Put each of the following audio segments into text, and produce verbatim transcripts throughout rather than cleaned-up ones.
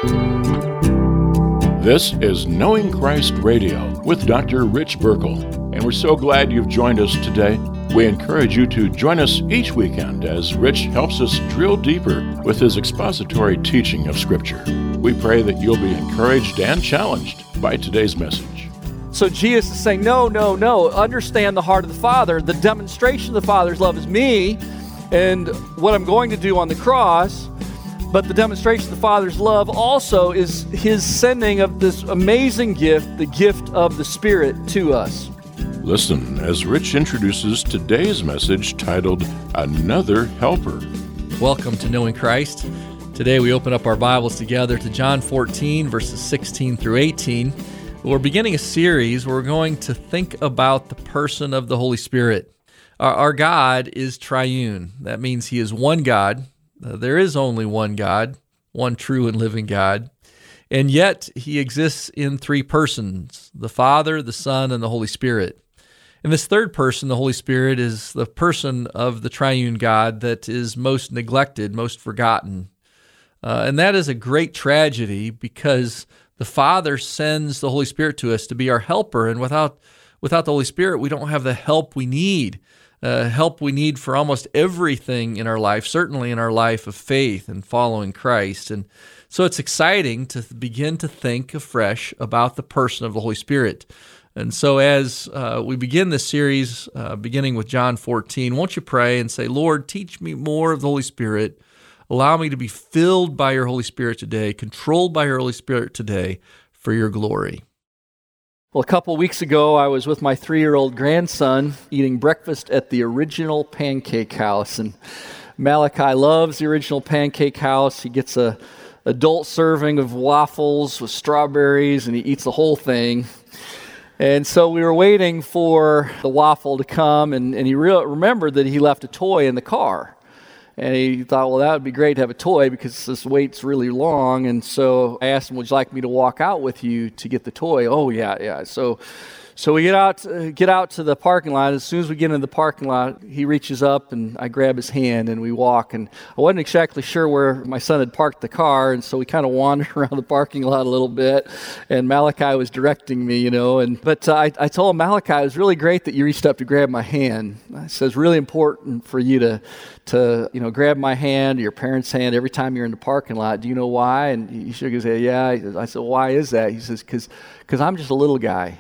This is Knowing Christ Radio with Doctor Rich Burkle, and we're so glad you've joined us today. We encourage you to join us each weekend as Rich helps us drill deeper with his expository teaching of Scripture. We pray that you'll be encouraged and challenged by today's message. So Jesus is saying, no, no, no, understand the heart of the Father. The demonstration of the Father's love is me and what I'm going to do on the cross. But the demonstration of the Father's love also is His sending of this amazing gift, the gift of the Spirit to us. Listen as Rich introduces today's message titled, Another Helper. Welcome to Knowing Christ. Today we open up our Bibles together to John fourteen, verses sixteen through eighteen. We're beginning a series where we're going to think about the person of the Holy Spirit. Our, our God is triune. That means He is one God. Uh, there is only one God, one true and living God, and yet He exists in three persons, the Father, the Son, and the Holy Spirit. And this third person, the Holy Spirit, is the person of the triune God that is most neglected, most forgotten. Uh, and that is a great tragedy because the Father sends the Holy Spirit to us to be our helper, and without, without the Holy Spirit, we don't have the help we need. Uh, help we need for almost everything in our life, certainly in our life of faith and following Christ. And so it's exciting to begin to think afresh about the person of the Holy Spirit. And so as uh, we begin this series, uh, beginning with John fourteen, won't you pray and say, Lord, teach me more of the Holy Spirit. Allow me to be filled by your Holy Spirit today, controlled by your Holy Spirit today for your glory. Well, a couple weeks ago, I was with my three-year-old grandson eating breakfast at the Original Pancake House. And Malachi loves the Original Pancake House. He gets a adult serving of waffles with strawberries, and he eats the whole thing. And so we were waiting for the waffle to come, and, and he re- remembered that he left a toy in the car. And he thought, well, that would be great to have a toy because this wait's really long. And so I asked him, would you like me to walk out with you to get the toy? Oh, yeah, yeah. So so we get out, uh, get out to the parking lot. As soon as we get into the parking lot, he reaches up and I grab his hand and we walk. And I wasn't exactly sure where my son had parked the car. And so we kind of wandered around the parking lot a little bit. And Malachi was directing me, you know. And But uh, I, I told him, Malachi, it was really great that you reached up to grab my hand. I said, it's really important for you to... to, you know, grab my hand, your parents' hand every time you're in the parking lot. Do you know why? And he shook his head, yeah. I said, why is that? He says, because because I'm just a little guy.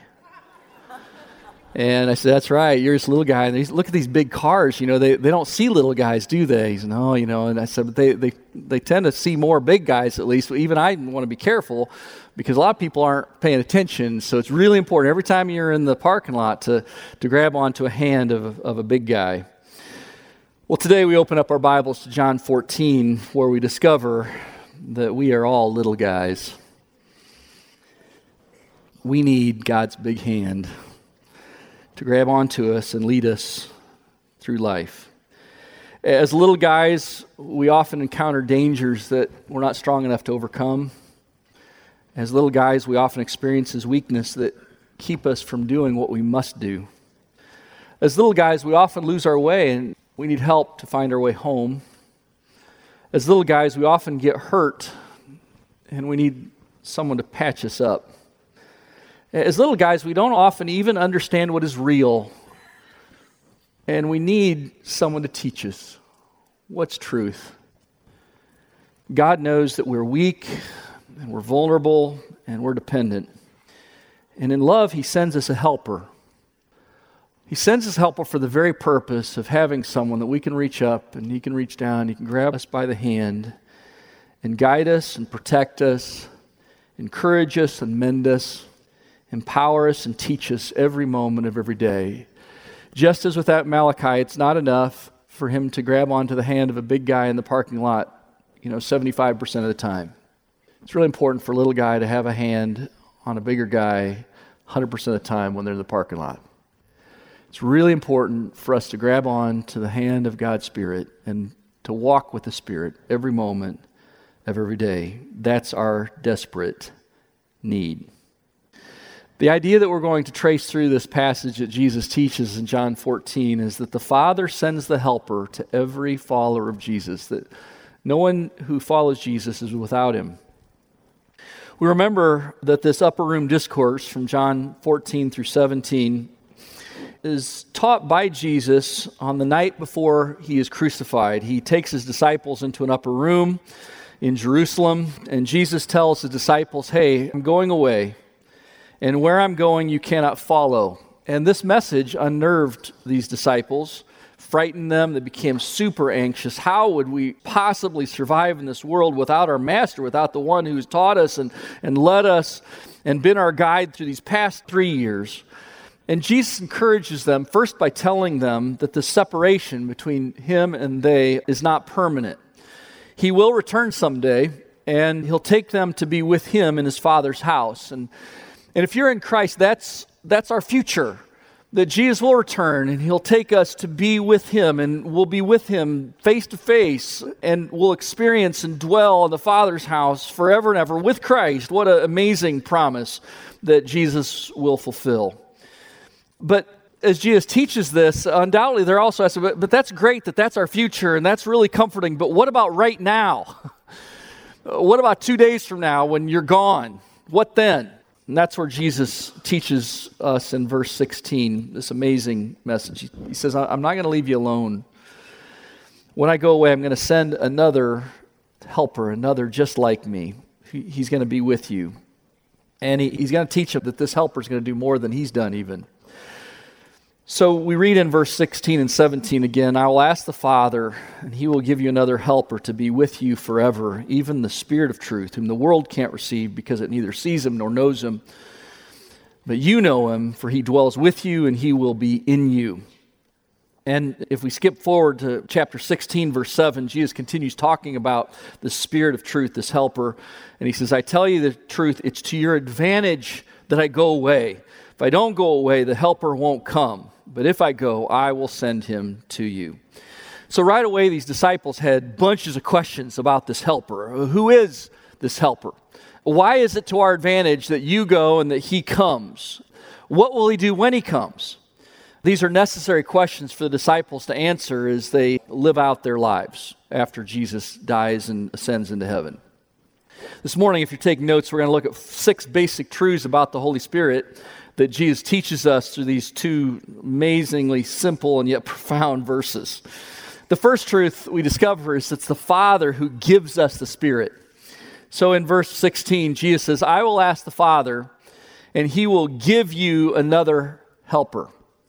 And I said, that's right, you're just a little guy. And they look at these big cars, you know, they, they don't see little guys, do they? He said, no, you know, and I said, but they, they, they tend to see more big guys at least. But even I want to be careful because a lot of people aren't paying attention. So it's really important every time you're in the parking lot to, to grab onto a hand of, of a big guy. Well, today we open up our Bibles to John fourteen, where we discover that we are all little guys. We need God's big hand to grab onto us and lead us through life. As little guys, we often encounter dangers that we're not strong enough to overcome. As little guys, we often experience weakness that keep us from doing what we must do. As little guys, we often lose our way and we need help to find our way home. As little guys, we often get hurt, and we need someone to patch us up. As little guys, we don't often even understand what is real, and we need someone to teach us what's truth. God knows that we're weak, and we're vulnerable, and we're dependent. And in love, He sends us a helper. He sends us helper for the very purpose of having someone that we can reach up and He can reach down, He can grab us by the hand and guide us and protect us, encourage us and mend us, empower us and teach us every moment of every day. Just as with that Malachi, it's not enough for him to grab onto the hand of a big guy in the parking lot, you know, seventy-five percent of the time. It's really important for a little guy to have a hand on a bigger guy one hundred percent of the time when they're in the parking lot. It's really important for us to grab on to the hand of God's Spirit and to walk with the Spirit every moment of every day. That's our desperate need. The idea that we're going to trace through this passage that Jesus teaches in John fourteen is that the Father sends the helper to every follower of Jesus, that no one who follows Jesus is without Him. We remember that this upper room discourse from John fourteen through seventeen is taught by Jesus on the night before he is crucified. He takes his disciples into an upper room in Jerusalem, and Jesus tells the disciples, hey, I'm going away, and where I'm going you cannot follow. And this message unnerved these disciples, frightened them. They became super anxious. How would we possibly survive in this world without our master, without the one who's taught us and, and led us and been our guide through these past three years? And Jesus encourages them first by telling them that the separation between him and they is not permanent. He will return someday, and he'll take them to be with him in his Father's house. And, and if you're in Christ, that's, that's our future. That Jesus will return and he'll take us to be with him, and we'll be with him face to face, and we'll experience and dwell in the Father's house forever and ever with Christ. What an amazing promise that Jesus will fulfill. But as Jesus teaches this, undoubtedly they're also asking, but, but that's great that that's our future and that's really comforting, but what about right now? What about two days from now when you're gone? What then? And that's where Jesus teaches us in verse sixteen, this amazing message. He says, I'm not going to leave you alone. When I go away, I'm going to send another helper, another just like me. He's going to be with you. And he, he's going to teach you that this helper is going to do more than he's done even. So we read in verse sixteen and seventeen again, I will ask the Father, and he will give you another helper to be with you forever, even the Spirit of truth, whom the world can't receive because it neither sees him nor knows him. But you know him, for he dwells with you and he will be in you. And if we skip forward to chapter sixteen, verse seven, Jesus continues talking about the Spirit of truth, this helper. And he says, I tell you the truth, it's to your advantage that I go away. If I don't go away, the helper won't come. But if I go, I will send him to you. So right away, these disciples had bunches of questions about this helper. Who is this helper? Why is it to our advantage that you go and that he comes? What will he do when he comes? These are necessary questions for the disciples to answer as they live out their lives after Jesus dies and ascends into heaven. This morning, if you're taking notes, we're going to look at six basic truths about the Holy Spirit that Jesus teaches us through these two amazingly simple and yet profound verses. The first truth we discover is it's the Father who gives us the Spirit. So in verse sixteen, Jesus says, I will ask the Father, and he will give you another helper.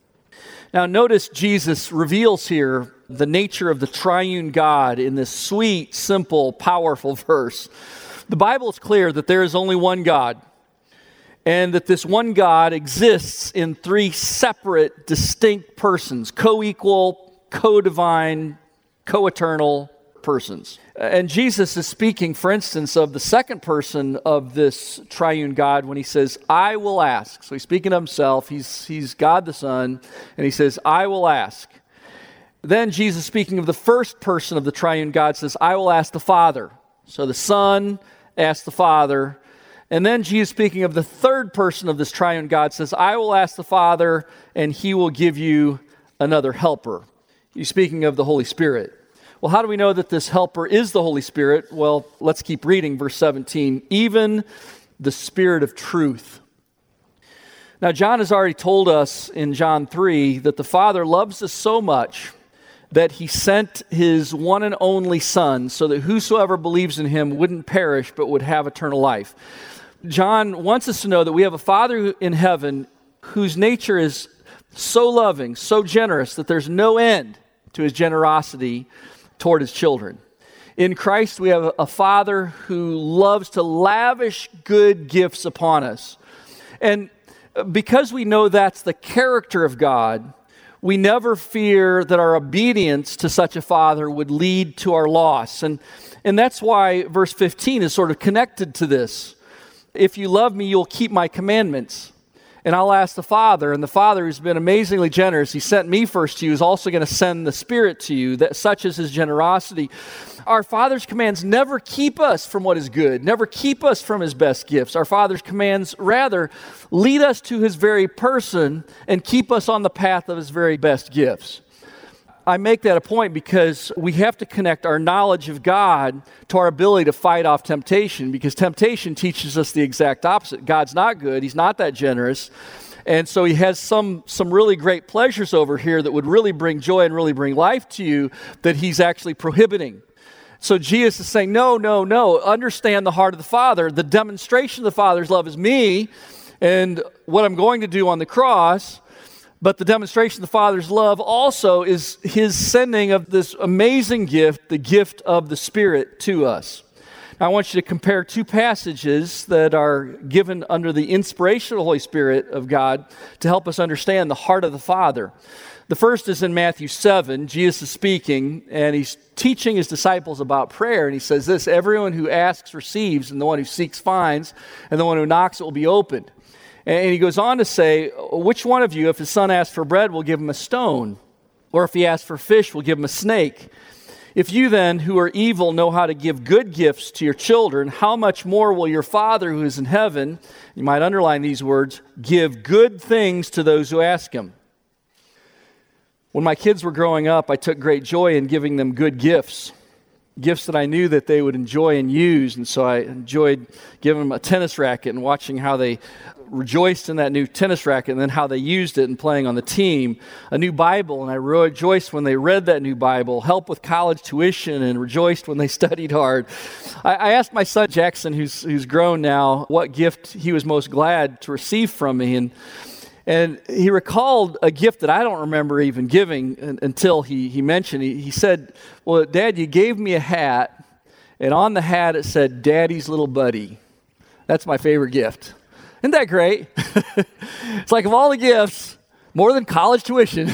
Now notice Jesus reveals here the nature of the triune God in this sweet, simple, powerful verse. The Bible is clear that there is only one God, and that this one God exists in three separate, distinct persons, co-equal, co-divine, co-eternal persons. And Jesus is speaking, for instance, of the second person of this triune God when he says, I will ask. So he's speaking of himself. He's, he's God the Son, and he says, I will ask. Then Jesus, speaking of the first person of the triune God, says, I will ask the Father. So the Son asks the Father. And then Jesus, speaking of the third person of this triune God, says, I will ask the Father, and he will give you another helper. He's speaking of the Holy Spirit. Well, how do we know that this helper is the Holy Spirit? Well, let's keep reading verse seventeen. Even the Spirit of truth. Now, John has already told us in John three that the Father loves us so much that he sent his one and only Son so that whosoever believes in him wouldn't perish but would have eternal life. John wants us to know that we have a Father in heaven whose nature is so loving, so generous, that there's no end to his generosity toward his children. In Christ, we have a Father who loves to lavish good gifts upon us. And because we know that's the character of God, we never fear that our obedience to such a Father would lead to our loss. And, and that's why verse fifteen is sort of connected to this. If you love me, you'll keep my commandments. And I'll ask the Father, and the Father who's been amazingly generous, he sent me first to you, is also going to send the Spirit to you, that such is his generosity. Our Father's commands never keep us from what is good, never keep us from his best gifts. Our Father's commands rather lead us to his very person and keep us on the path of his very best gifts. I make that a point because we have to connect our knowledge of God to our ability to fight off temptation, because temptation teaches us the exact opposite. God's not good. He's not that generous. And so he has some, some really great pleasures over here that would really bring joy and really bring life to you that he's actually prohibiting. So Jesus is saying, no, no, no, understand the heart of the Father. The demonstration of the Father's love is me and what I'm going to do on the cross. But the demonstration of the Father's love also is his sending of this amazing gift, the gift of the Spirit to us. Now, I want you to compare two passages that are given under the inspiration of the Holy Spirit of God to help us understand the heart of the Father. The first is in Matthew seven. Jesus is speaking, and he's teaching his disciples about prayer. And he says this, everyone who asks receives, and the one who seeks finds, and the one who knocks it will be opened. And he goes on to say, which one of you, if his son asks for bread, will give him a stone? Or if he asks for fish, will give him a snake? If you then, who are evil, know how to give good gifts to your children, how much more will your Father who is in heaven, you might underline these words, give good things to those who ask him? When my kids were growing up, I took great joy in giving them good gifts, gifts that I knew that they would enjoy and use. And so I enjoyed giving them a tennis racket and watching how they rejoiced in that new tennis racket and then how they used it and playing on the team. A new Bible, and I rejoiced when they read that new Bible, helped with college tuition, and rejoiced when they studied hard. I, I asked my son Jackson, who's who's grown now, what gift he was most glad to receive from me, and and he recalled a gift that I don't remember even giving until he, he mentioned. He, he said, well, Dad, you gave me a hat, and on the hat it said, Daddy's little buddy. That's my favorite gift. Isn't that great? It's like of all the gifts, more than college tuition,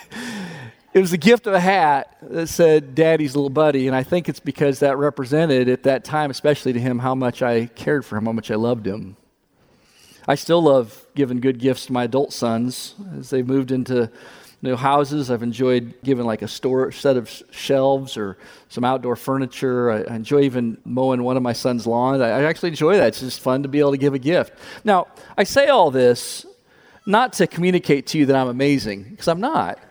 it was the gift of a hat that said, Daddy's little buddy. And I think it's because that represented at that time, especially to him, how much I cared for him, how much I loved him. I still love giving good gifts to my adult sons as they've moved into new houses. I've enjoyed giving like a store set of shelves or some outdoor furniture. I, I enjoy even mowing one of my son's lawns. I, I actually enjoy that. It's just fun to be able to give a gift. Now, I say all this not to communicate to you that I'm amazing, because I'm not.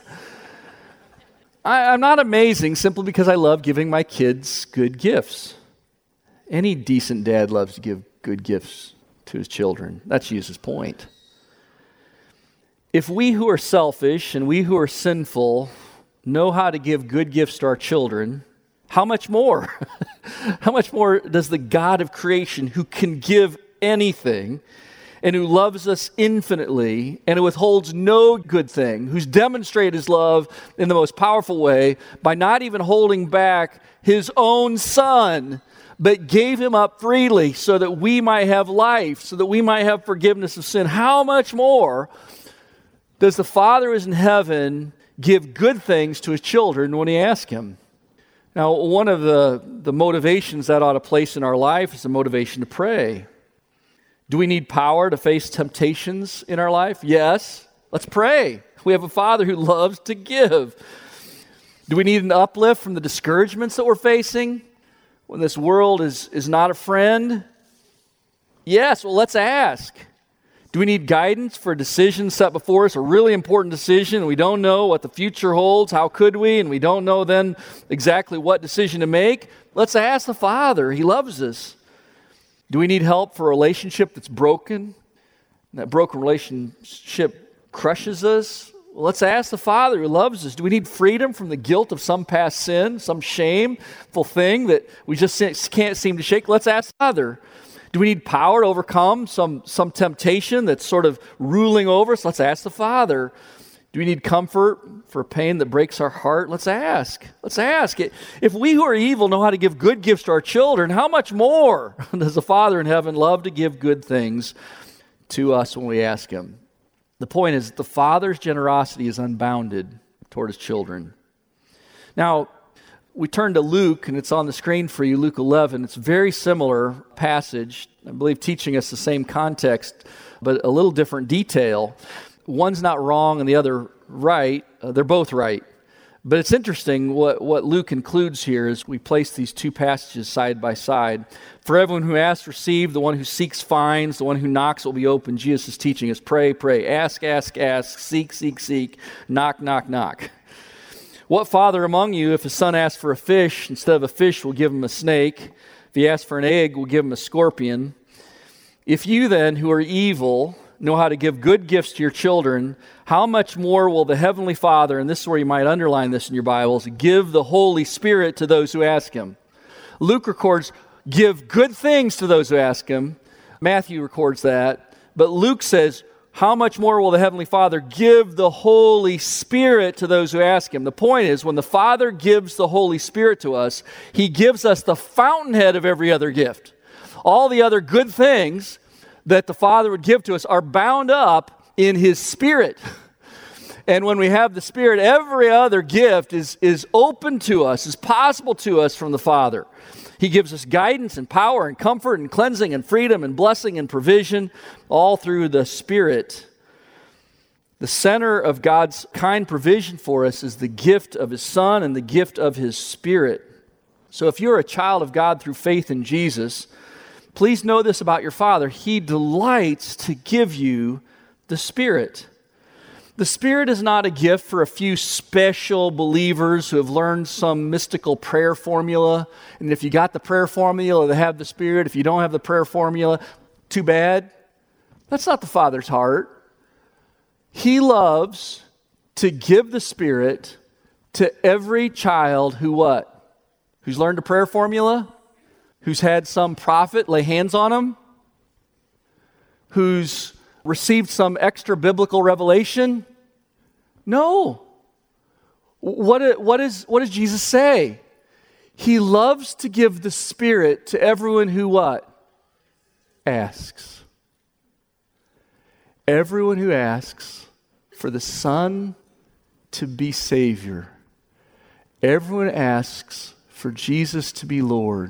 I, I'm not amazing simply because I love giving my kids good gifts. Any decent dad loves to give good gifts to his children. That's Jesus' point. If we who are selfish and we who are sinful know how to give good gifts to our children, how much more? How much more does the God of creation, who can give anything and who loves us infinitely and who withholds no good thing, who's demonstrated his love in the most powerful way by not even holding back his own son, but gave him up freely so that we might have life, so that we might have forgiveness of sin, how much more does the Father who is in heaven give good things to his children when he asks him? Now, one of the, the motivations that ought to place in our life is the motivation to pray. Do we need power to face temptations in our life? Yes. Let's pray. We have a Father who loves to give. Do we need an uplift from the discouragements that we're facing when this world is, is not a friend? Yes. Well, let's ask. Do we need guidance for a decision set before us, a really important decision, and we don't know what the future holds? How could we? And we don't know then exactly what decision to make. Let's ask the Father. He loves us. Do we need help for a relationship that's broken? And that broken relationship crushes us? Well, let's ask the Father who loves us. Do we need freedom from the guilt of some past sin, some shameful thing that we just can't seem to shake? Let's ask the Father. Do we need power to overcome some, some temptation that's sort of ruling over us? Let's ask the Father. Do we need comfort for pain that breaks our heart? Let's ask. Let's ask. If we who are evil know how to give good gifts to our children, how much more does the Father in heaven love to give good things to us when we ask him? The point is, the Father's generosity is unbounded toward his children. Now, we turn to Luke, and it's on the screen for you, Luke eleven. It's a very similar passage, I believe teaching us the same context, but a little different detail. One's not wrong and the other right. Uh, they're both right. But it's interesting what, what Luke includes here as we place these two passages side by side. For everyone who asks, receives. The one who seeks, finds. The one who knocks will be open. Jesus is teaching us, pray, pray. Ask, ask, ask. Seek, seek, seek. Knock, knock, knock. What father among you, if his son asks for a fish, instead of a fish will give him a snake? If he asks for an egg, will give him a scorpion? If you then, who are evil, know how to give good gifts to your children, how much more will the Heavenly Father, and this is where you might underline this in your Bibles, give the Holy Spirit to those who ask him? Luke records, give good things to those who ask him. Matthew records that. But Luke says, how much more will the Heavenly Father give the Holy Spirit to those who ask him? The point is, when the Father gives the Holy Spirit to us, he gives us the fountainhead of every other gift. All the other good things that the Father would give to us are bound up in his Spirit. And when we have the Spirit, every other gift is, is open to us, is possible to us from the Father. He gives us guidance and power and comfort and cleansing and freedom and blessing and provision, all through the Spirit. The center of God's kind provision for us is the gift of his Son and the gift of his Spirit. So if you're a child of God through faith in Jesus, please know this about your Father. He delights to give you the Spirit. The Spirit is not a gift for a few special believers who have learned some mystical prayer formula. And if you got the prayer formula, they have the Spirit. If you don't have the prayer formula, too bad. That's not the Father's heart. He loves to give the Spirit to every child who what? Who's learned a prayer formula? Who's had some prophet lay hands on them? Who's received some extra biblical revelation? No. What, what, is, what does Jesus say? He loves to give the Spirit to everyone who what? Asks. Everyone who asks for the Son to be Savior. Everyone asks for Jesus to be Lord.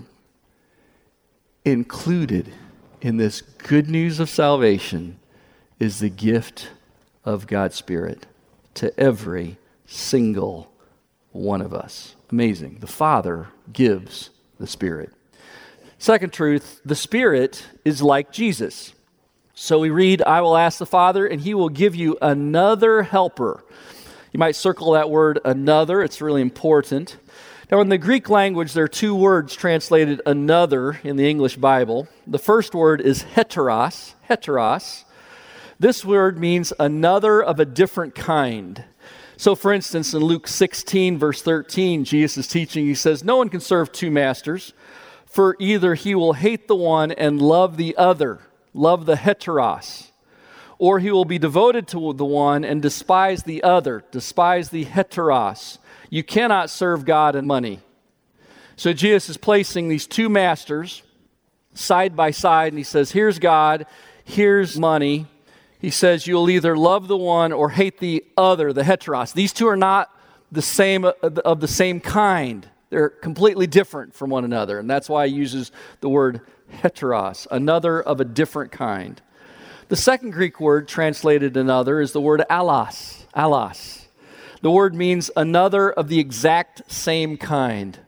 Included in this good news of salvation is the gift of God's Spirit to every single one of us. Amazing. The Father gives the Spirit. Second truth, the Spirit is like Jesus. So we read, I will ask the Father, and he will give you another helper. You might circle that word another. It's really important. Now, in the Greek language, there are two words translated another in the English Bible. The first word is heteros, heteros. This word means another of a different kind. So, for instance, in Luke sixteen, verse thirteen, Jesus is teaching, he says, no one can serve two masters, for either he will hate the one and love the other, love the heteros, or he will be devoted to the one and despise the other, despise the heteros. You cannot serve God and money. So Jesus is placing these two masters side by side, and he says, here's God, here's money. He says, you'll either love the one or hate the other, the heteros. These two are not the same of the same kind. They're completely different from one another, and that's why he uses the word heteros, another of a different kind. The second Greek word translated another is the word allos, allos. The word means another of the exact same kind.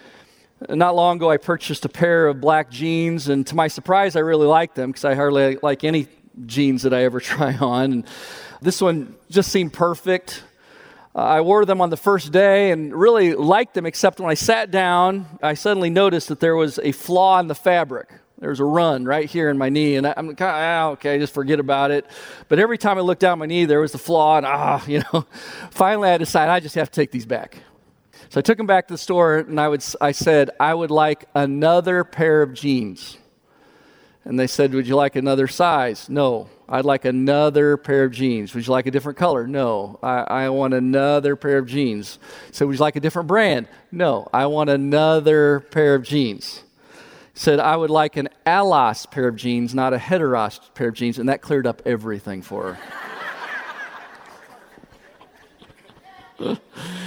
Not long ago, I purchased a pair of black jeans, and to my surprise, I really liked them because I hardly like any jeans that I ever try on. And this one just seemed perfect. Uh, I wore them on the first day and really liked them, except when I sat down, I suddenly noticed that there was a flaw in the fabric. There was a run right here in my knee, and I, I'm kind of, ah, okay, just forget about it. But every time I looked down my knee, there was the flaw, and ah, you know. Finally, I decided I just have to take these back. So I took them back to the store, and I would, I said, I would like another pair of jeans. And they said, would you like another size? No. I'd like another pair of jeans. Would you like a different color? No. I, I want another pair of jeans. So would you like a different brand? No. I want another pair of jeans. Said, I would like an allos pair of jeans, not a heteros pair of jeans. And that cleared up everything for her.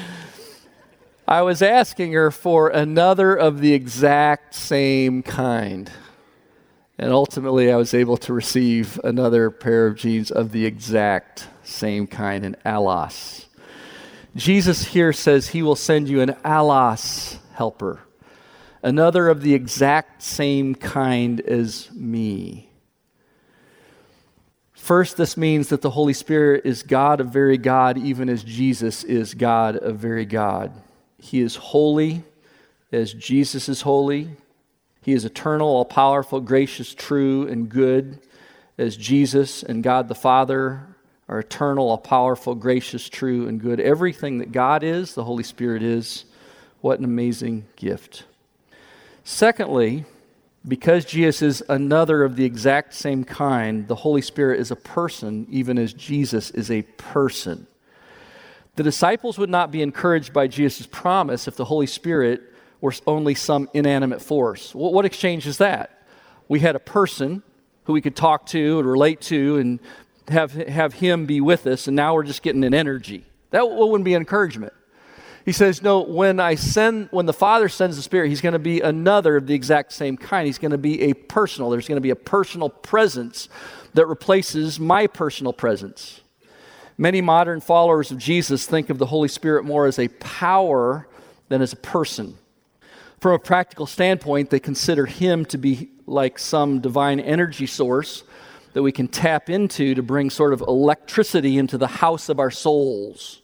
I was asking her for another of the exact same kind. And ultimately, I was able to receive another pair of jeans of the exact same kind, an allos. Jesus here says he will send you an allos helper, another of the exact same kind as me. First, this means that the Holy Spirit is God of very God, even as Jesus is God of very God. He is holy as Jesus is holy. He is eternal, all-powerful, gracious, true, and good as Jesus and God the Father are eternal, all-powerful, gracious, true, and good. Everything that God is, the Holy Spirit is. What an amazing gift. Secondly, because Jesus is another of the exact same kind, the Holy Spirit is a person, even as Jesus is a person. The disciples would not be encouraged by Jesus' promise if the Holy Spirit were only some inanimate force. What exchange is that? We had a person who we could talk to and relate to and have, have him be with us, and now we're just getting an energy. That wouldn't be encouragement. He says, no, when I send, when the Father sends the Spirit, he's going to be another of the exact same kind. He's going to be a personal, there's going to be a personal presence that replaces my personal presence. Many modern followers of Jesus think of the Holy Spirit more as a power than as a person. From a practical standpoint, they consider him to be like some divine energy source that we can tap into to bring sort of electricity into the house of our souls.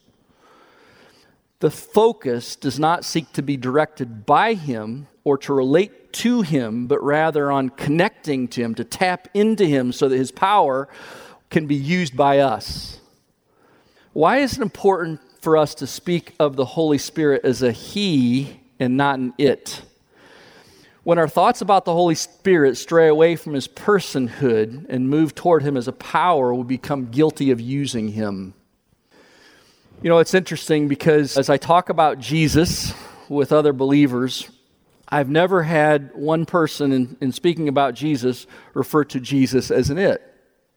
The focus does not seek to be directed by him or to relate to him, but rather on connecting to him, to tap into him so that his power can be used by us. Why is it important for us to speak of the Holy Spirit as a he and not an it? When our thoughts about the Holy Spirit stray away from his personhood and move toward him as a power, we become guilty of using him. You know, it's interesting because as I talk about Jesus with other believers, I've never had one person in, in speaking about Jesus refer to Jesus as an it.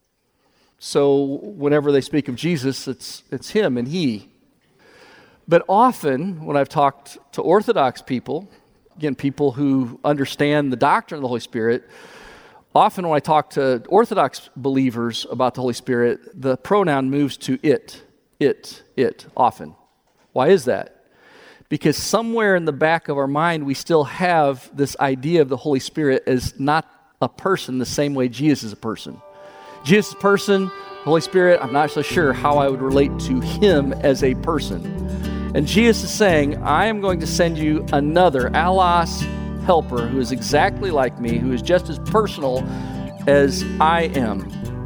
So whenever they speak of Jesus, it's it's him and he. But often, when I've talked to Orthodox people, again, people who understand the doctrine of the Holy Spirit, often when I talk to Orthodox believers about the Holy Spirit, the pronoun moves to it, it, it, often. Why is that? Because somewhere in the back of our mind, we still have this idea of the Holy Spirit as not a person the same way Jesus is a person. Jesus is a person, the Holy Spirit, I'm not so sure how I would relate to him as a person. And Jesus is saying, I am going to send you another allos helper who is exactly like me, who is just as personal as I am.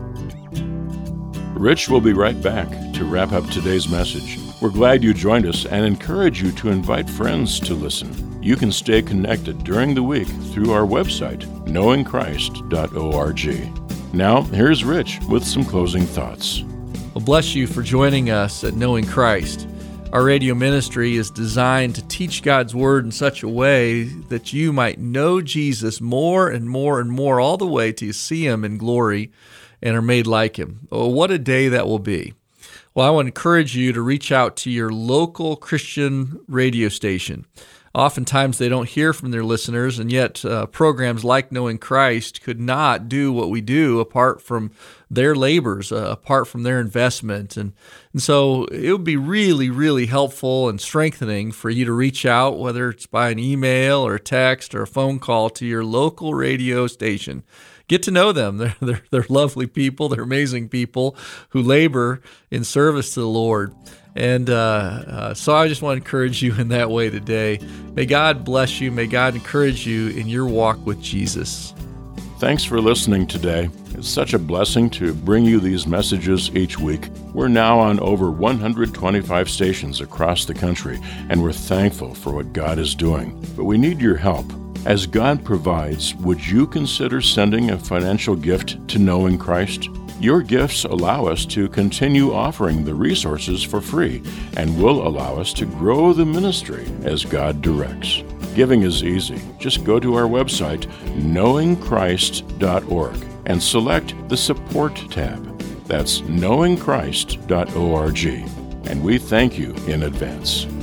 Rich will be right back to wrap up today's message. We're glad you joined us and encourage you to invite friends to listen. You can stay connected during the week through our website, knowing christ dot org. Now, here's Rich with some closing thoughts. Well, bless you for joining us at Knowing Christ. Our radio ministry is designed to teach God's Word in such a way that you might know Jesus more and more and more, all the way to see Him in glory and are made like Him. Oh, what a day that will be. Well, I want to encourage you to reach out to your local Christian radio station. Oftentimes they don't hear from their listeners, and yet uh, programs like Knowing Christ could not do what we do apart from their labors, uh, apart from their investment. And, and so it would be really, really helpful and strengthening for you to reach out, whether it's by an email or a text or a phone call, to your local radio station. Get to know them. They're, they're, they're lovely people. They're amazing people who labor in service to the Lord. And uh, uh, so I just want to encourage you in that way today. May God bless you. May God encourage you in your walk with Jesus. Thanks for listening today. It's such a blessing to bring you these messages each week. We're now on over one hundred twenty-five stations across the country, and we're thankful for what God is doing. But we need your help. As God provides, would you consider sending a financial gift to Knowing Christ? Your gifts allow us to continue offering the resources for free and will allow us to grow the ministry as God directs. Giving is easy. Just go to our website, knowing christ dot org, and select the Support tab. That's knowing christ dot org. And we thank you in advance.